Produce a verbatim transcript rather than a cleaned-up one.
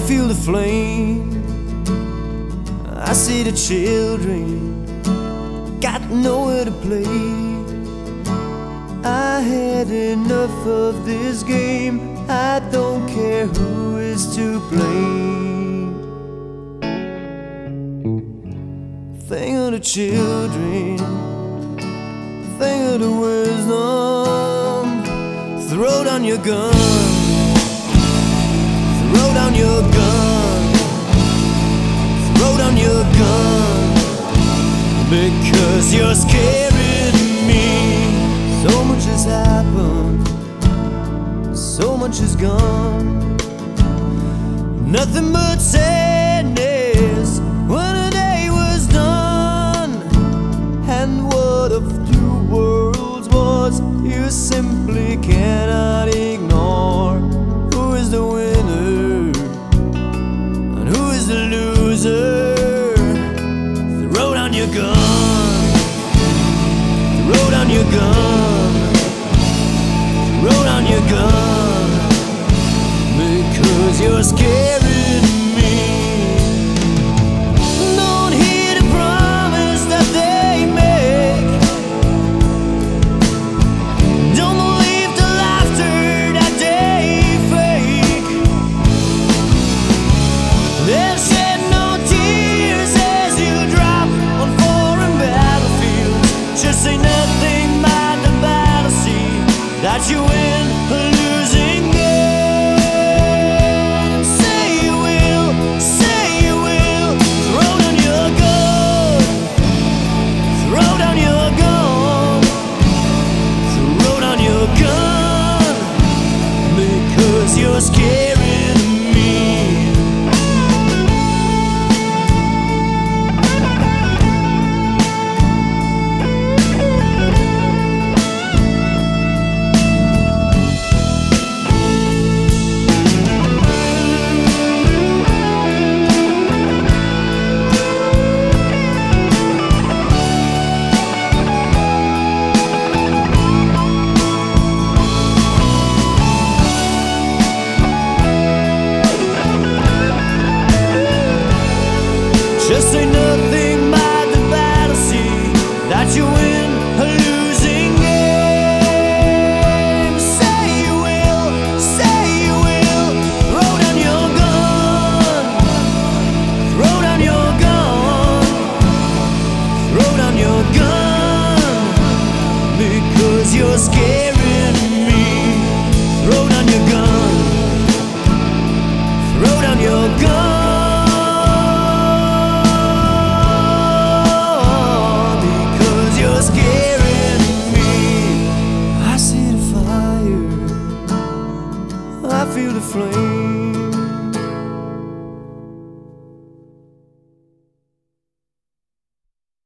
feel the flame, I see the children got nowhere to play. I had enough of this game, I don't care who is to blame. Think of the children, think of the wisdom. Throw down your gun, throw down your gun, throw down your gun, because you're scaring me. So much has happened, so much is gone, nothing but sadness when the day was done. And what of two worlds was, you simply cannot ignore. Who is the winner and who is the loser? Throw down your gun, throw down your gun, throw down your gun, because you're scaring me. Don't hear the promise that they make, don't believe the laughter that they fake. They'll shed no tears as you drop on foreign battlefields. Just say nothing but the battle, see that you win a losing game. Say you will, say you will. Throw down your gun, throw down your gun, throw down your gun, because you're scaring me. Just say nothing but the battle, see that you win a losing game. Say you will, say you will. Throw down your gun, throw down your gun, throw down your gun, because you're scaring me. Throw down your gun, throw down your gun, scaring me. I see the fire, I feel the flame.